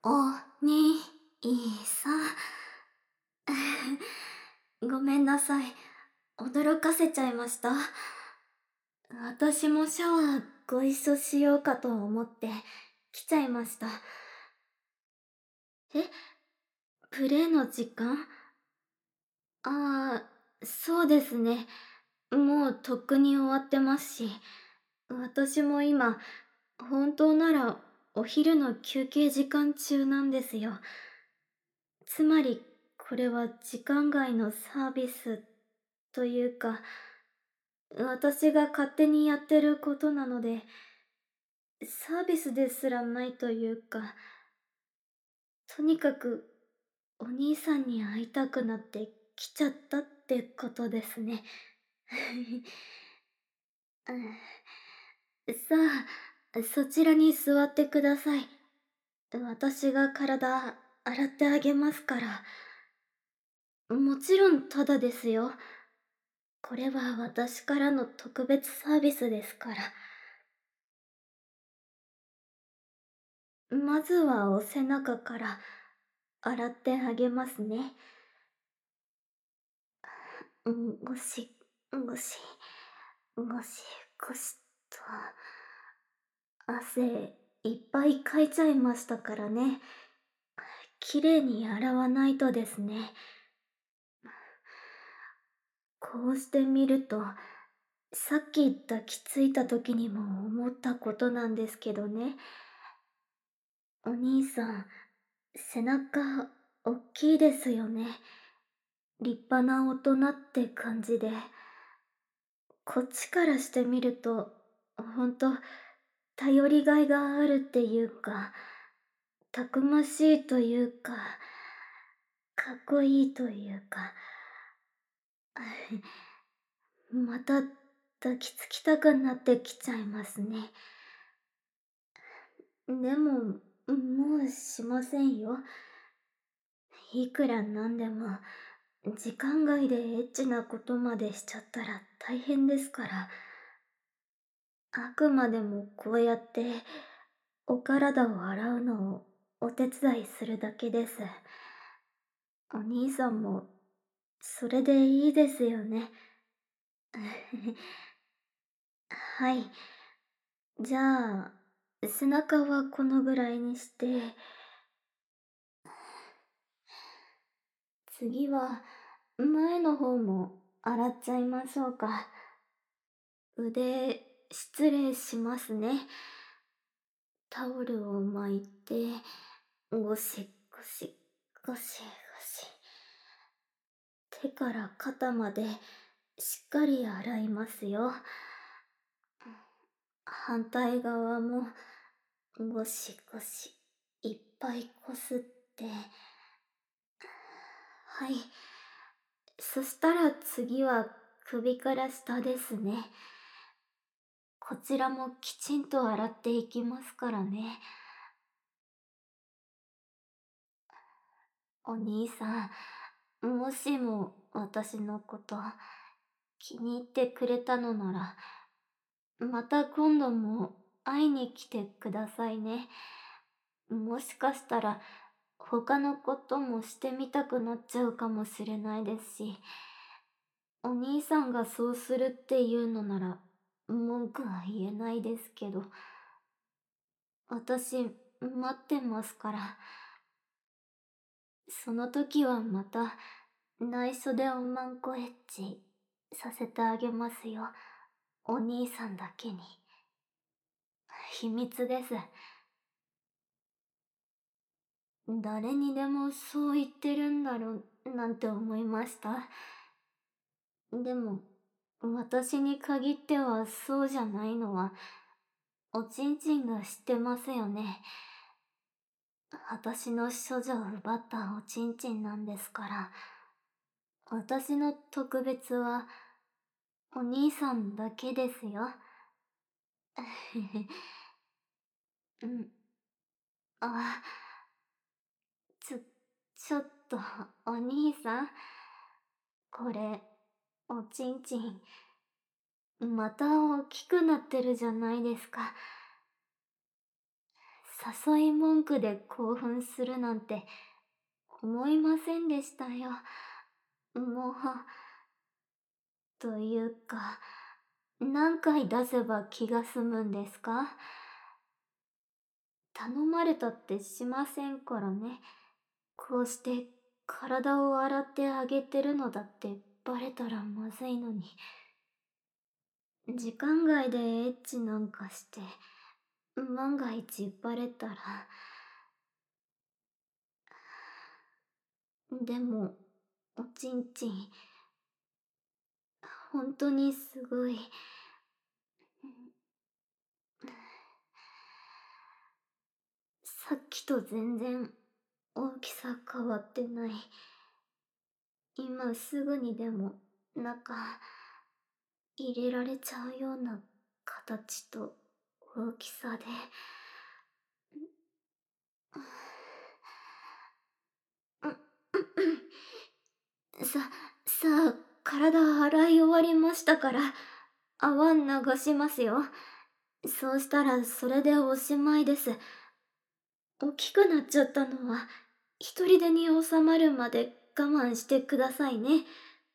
おにいさん。ごめんなさい。驚かせちゃいました。私もシャワーご一緒しようかと思って来ちゃいました。え、プレイの時間？ああ、そうですね。もうとっくに終わってますし、私も今、本当ならお昼の休憩時間中なんですよ。つまり、これは時間外のサービスというか、私が勝手にやってることなので、サービスですらないというか、とにかくお兄さんに会いたくなって来ちゃったってことですね。さあ、そちらに座ってください。私が体洗ってあげますから。もちろんタダですよ。これは私からの特別サービスですから。まずはお背中から洗ってあげますね。ゴシ、ゴシ、ゴシ、ゴシと。汗いっぱいかいちゃいましたからね。きれいに洗わないとですね。こうしてみると、さっき抱きついた時にも思ったことなんですけどね。お兄さん、背中、おっきいですよね。立派な大人って感じで。こっちからしてみると、ほんと、頼りがいがあるっていうか、たくましいというか、かっこいいというか。また抱きつきたくなってきちゃいますね。でも、もうしませんよ。いくらなんでも、時間外でエッチなことまでしちゃったら大変ですから。あくまでもこうやってお体を洗うのをお手伝いするだけです。お兄さんもそれでいいですよね。はい。じゃあ、背中はこのぐらいにして、次は前の方も洗っちゃいましょうか。腕、失礼しますね。タオルを巻いて、ゴシゴシ、ゴシゴシ。手から肩までしっかり洗いますよ。反対側もゴシゴシ、いっぱいこすって。はい。そしたら次は首から下ですね。こちらもきちんと洗っていきますからね。お兄さん、もしも私のこと気に入ってくれたのなら、また今度も会いに来てくださいね。もしかしたら他のこともしてみたくなっちゃうかもしれないですし、お兄さんがそうするっていうのなら文句は言えないですけど、私待ってますから。その時はまた内緒でおまんこエッチさせてあげますよ。お兄さんだけに。秘密です。誰にでもそう言ってるんだろうなんて思いました。でも、私に限ってはそうじゃないのは、おちんちんが知ってますよね。私の処女を奪ったおちんちんなんですから。私の特別は、お兄さんだけですよ。うん。あ、ちょ、ちょっと、お兄さん。これ、おちんちん、また大きくなってるじゃないですか。 誘い文句で興奮するなんて思いませんでしたよ。もう、というか、何回出せば気が済むんですか？頼まれたってしませんからね。こうして体を洗ってあげてるのだってバレたらまずいのに。時間外でエッチなんかして、万が一バレたら。でも、おちんちん、本当にすごい。さっきと全然大きさ変わってない。今すぐにでも中入れられちゃうような形と大きさで。さあ、体洗い終わりましたから、泡流しますよ。そうしたらそれでおしまいです。大きくなっちゃったのは、一人でに収まるまで我慢してくださいね。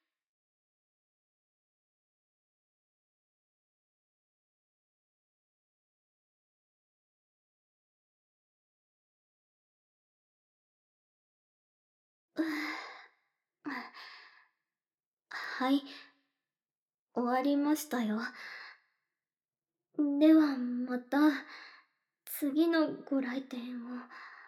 はい、終わりましたよ。ではまた、次のご来店を。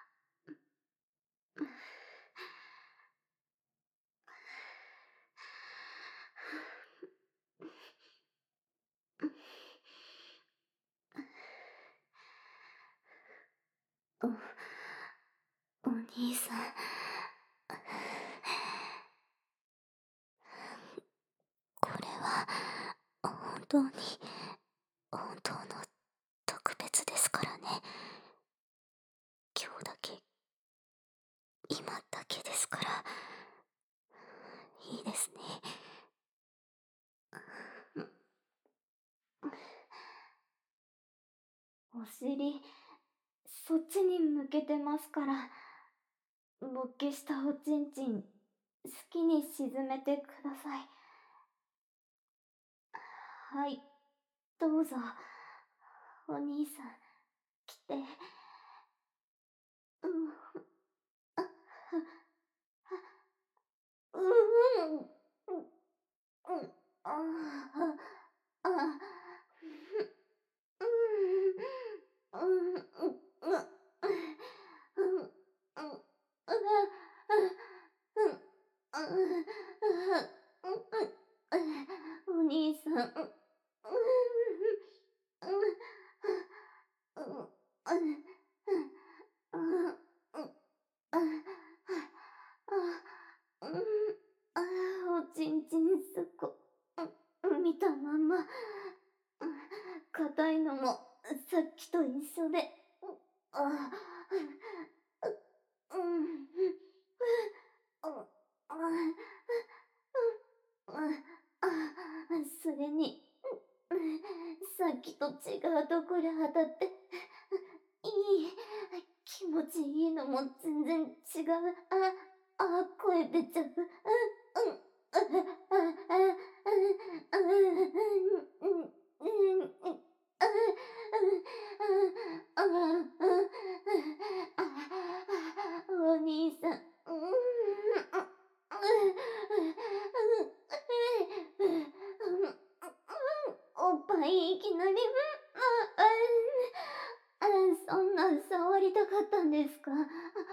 お、お兄さん。これは、本当に、本当の特別ですからね。今日だけ、今だけですから。いいですね。お尻、そっちに向けてますから、勃起したおちんちん、好きに沈めてください。はい、どうぞ。お兄さん、来て。うん、あ、うん、うん、あ、あ、うん、うん、うん、うん、お兄さん、おちんちんすこ、見たまんま、硬いのもさっきと一緒で、あ、うん、それに、さっきと違うところ当たって、いい、気持ちいいのも全然違う。声出ちゃう。お兄さん。おっぱいいきなり、そんな触りたかったんですか？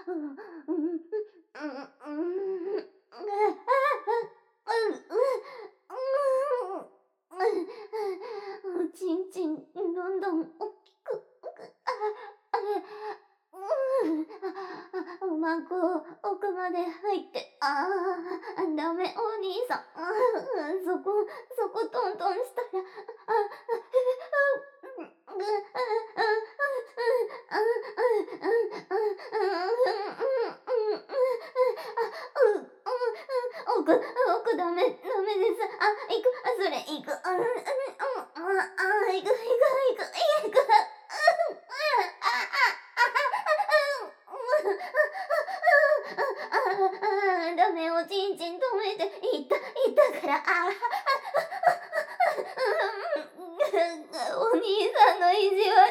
おちんちん、どんどん大きく、おまんこ、奥まで入って、ダメ、お兄さん。そこトントンしたら、奥ダメです。行く、それ行く。行く。 さんの意地悪。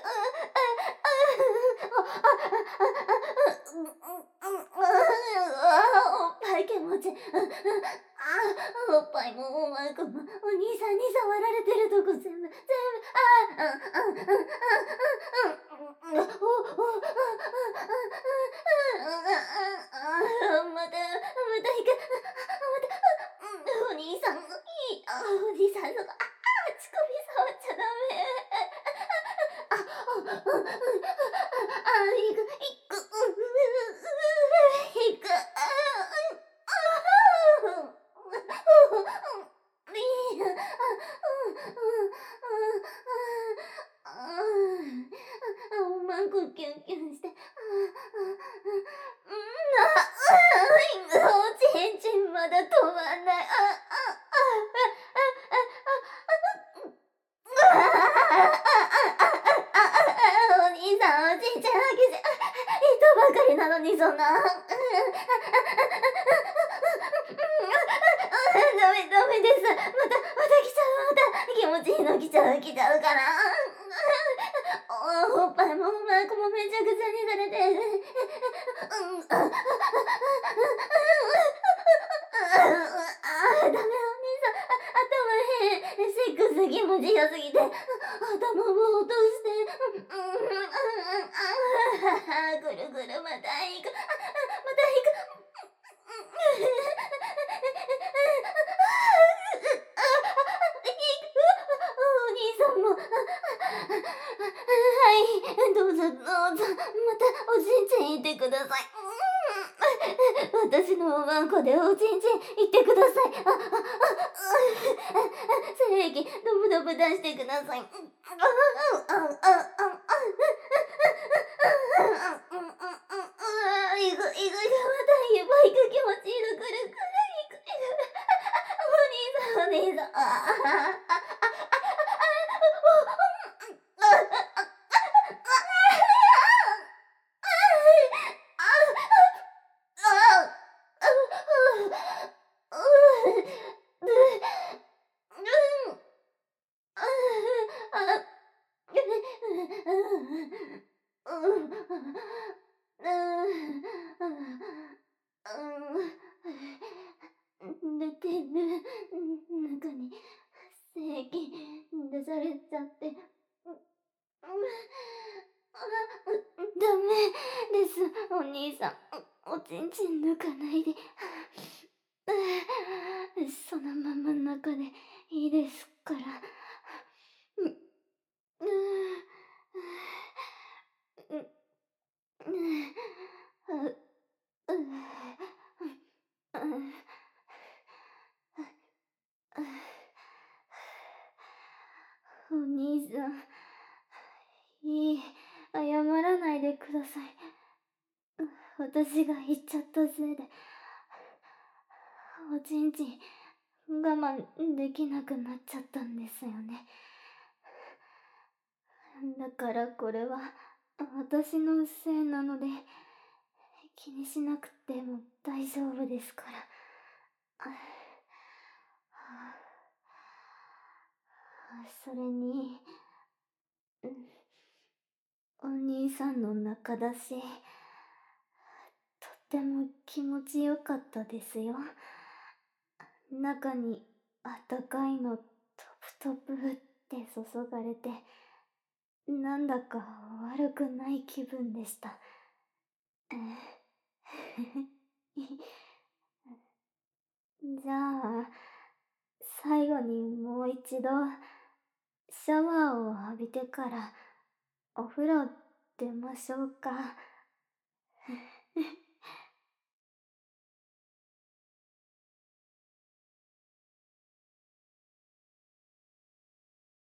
おっぱい気持ち。おっぱいもおまくもお兄さんに触られてるとこ全部また行く。お兄さん、お兄さんそこ、乳首触っちゃダメ。行く、行く。おまんこキュンキュンして。おちんちんまだ止まんない。お兄さん、おちんちゃんだけじゃ、人ばかりなのにそんな。ダメです。また来ちゃう。気持ちいいの来ちゃうから。おっぱいもマイクもめちゃくちゃにされて。ダメお兄さん、頭変。セックス気持ちよすぎて、頭も落として。ぐるぐるまた行く。お兄さんも。はい、どうぞ。またおちんちん行ってください。私のおまんこでおちんちん行ってください。精液ドブドブ出してください。行く、またいっぱい行く。気持ちいいの。くる行く。お兄さん。寝てる中に精液出されちゃって。ダメです、お兄さん。おちんちん抜かないで。そのまま中でいいですから。お兄さん、謝らないでください。私が言っちゃったせいで、おちんちん我慢できなくなっちゃったんですよね。だからこれは私のせいなので、気にしなくても大丈夫ですから。それに、お兄さんの中だし、とっても気持ちよかったですよ。中にあったかいのトプトプって注がれて、なんだか悪くない気分でした。じゃあ、最後にもう一度、シャワーを浴びてからお風呂出ましょうか。